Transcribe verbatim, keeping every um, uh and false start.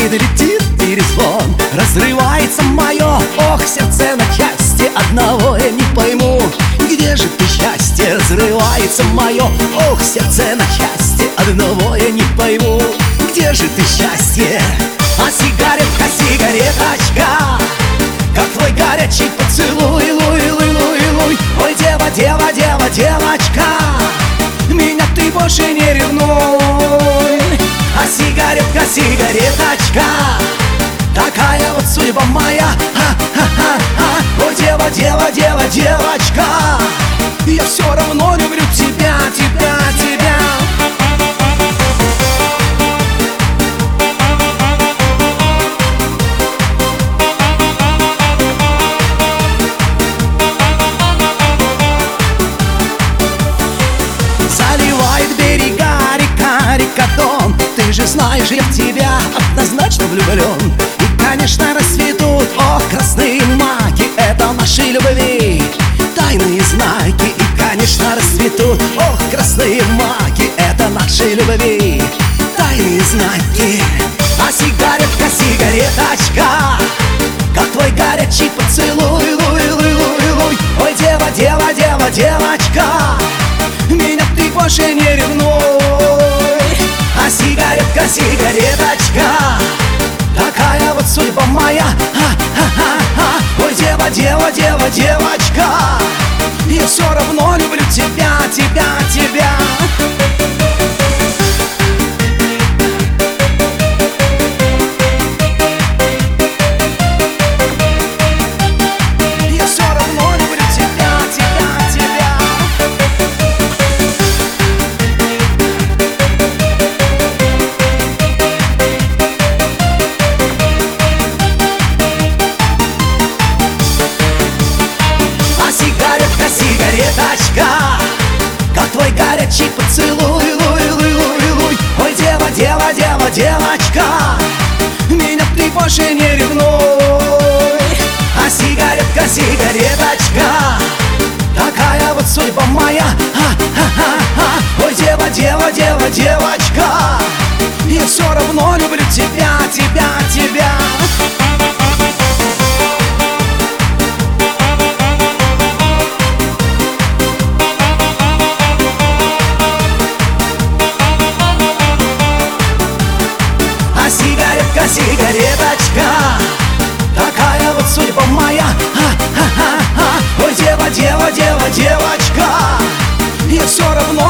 летит, летит перезвон, разрывается мое, ох, сердце на части. Одного я не пойму, где же ты, счастье? Разрывается мое, ох, сердце на части. Одного я не пойму, где же ты, счастье? А сигаретка, сигареточка, как твой горячий поцелуй, луй, луй, луй, луй. Ой, дева, дева, дева, девочка, меня ты больше не ревнуй. А сигаретка, сигареточка, такая вот судьба моя. Ха-ха-ха-ха. Ой, дева, дева, дева, девочка, я все равно люблю тебя, тебя, тебя. Заливает берега река, река Дон. Ты же знаешь, я в тебя однозначно влюблен. И, конечно, расцветут, ох, красные маки, это нашей любви тайные знаки. И, конечно, расцветут, ох, красные маки, это нашей любви тайные знаки. А сигаретка, сигареточка, как твой горячий поцелуй, луй, луй, луй, луй. Ой, дева, дева, дева, девочка, меня ты больше не ревнуй. А сигаретка, сигареточка, такая вот судьба моя. Ха-ха-ха-ха. Ой, дева, дева, дева, девочка, я все равно люблю тебя, тебя, тебя. Я все равно люблю тебя, тебя, тебя. Сигаретка, сигареточка, как твой горячий поцелуй, луй, луй, луй, луй. Ой, дева, дева, дева, девочка, меня ты больше не ревнуй. А сигаретка, сигареточка, такая вот судьба моя. Ха-ха-ха-ха. Ой, дева, дева, дева, девочка, я все равно люблю тебя, тебя, тебя. Сигаретка, сигареточка, такая вот судьба моя. Ха-ха-ха-ха. Ой, дева, дева, дева, девочка, я все равно